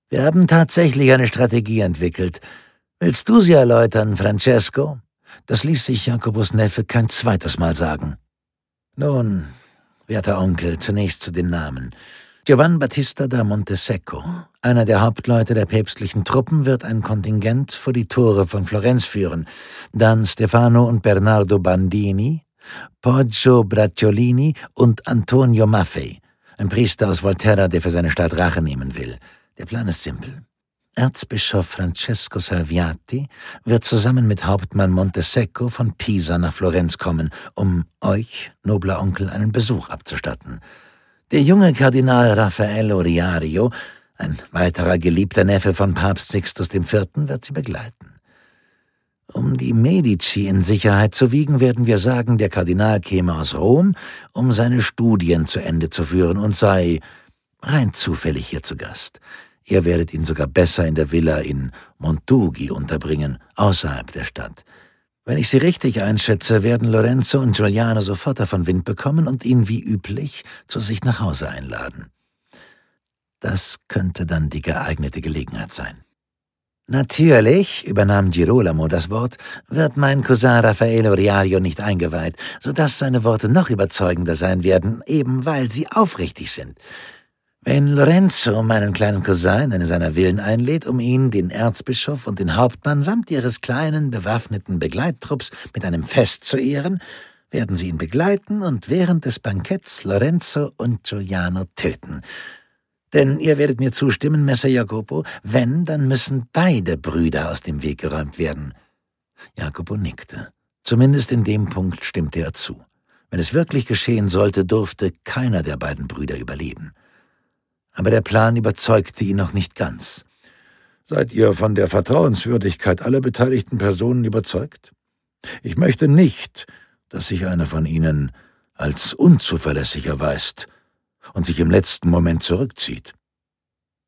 Wir haben tatsächlich eine Strategie entwickelt. Willst du sie erläutern, Francesco? Das ließ sich Jacobos Neffe kein zweites Mal sagen. Nun, werter Onkel, zunächst zu den Namen. Giovan Battista da Montesecco, einer der Hauptleute der päpstlichen Truppen, wird ein Kontingent vor die Tore von Florenz führen. Dann Stefano und Bernardo Bandini, Poggio Bracciolini und Antonio Maffei, ein Priester aus Volterra, der für seine Stadt Rache nehmen will. Der Plan ist simpel. Erzbischof Francesco Salviati wird zusammen mit Hauptmann Montesecco von Pisa nach Florenz kommen, um euch, nobler Onkel, einen Besuch abzustatten. Der junge Kardinal Raffaello Riario, ein weiterer geliebter Neffe von Papst Sixtus IV., wird sie begleiten. Um die Medici in Sicherheit zu wiegen, werden wir sagen, der Kardinal käme aus Rom, um seine Studien zu Ende zu führen und sei rein zufällig hier zu Gast. Ihr werdet ihn sogar besser in der Villa in Montughi unterbringen, außerhalb der Stadt. Wenn ich Sie richtig einschätze, werden Lorenzo und Giuliano sofort davon Wind bekommen und ihn wie üblich zu sich nach Hause einladen. Das könnte dann die geeignete Gelegenheit sein. Natürlich, übernahm Girolamo das Wort, wird mein Cousin Raffaello Riario nicht eingeweiht, sodass seine Worte noch überzeugender sein werden, eben weil sie aufrichtig sind. Wenn Lorenzo meinen kleinen Cousin in eine seiner Villen einlädt, um ihn, den Erzbischof und den Hauptmann samt ihres kleinen, bewaffneten Begleittrupps mit einem Fest zu ehren, werden sie ihn begleiten und während des Banketts Lorenzo und Giuliano töten. Denn ihr werdet mir zustimmen, Messer Jacopo, wenn, dann müssen beide Brüder aus dem Weg geräumt werden. Jacopo nickte. Zumindest in dem Punkt stimmte er zu. Wenn es wirklich geschehen sollte, durfte keiner der beiden Brüder überleben. Aber der Plan überzeugte ihn noch nicht ganz. Seid ihr von der Vertrauenswürdigkeit aller beteiligten Personen überzeugt? Ich möchte nicht, dass sich einer von ihnen als unzuverlässig erweist und sich im letzten Moment zurückzieht.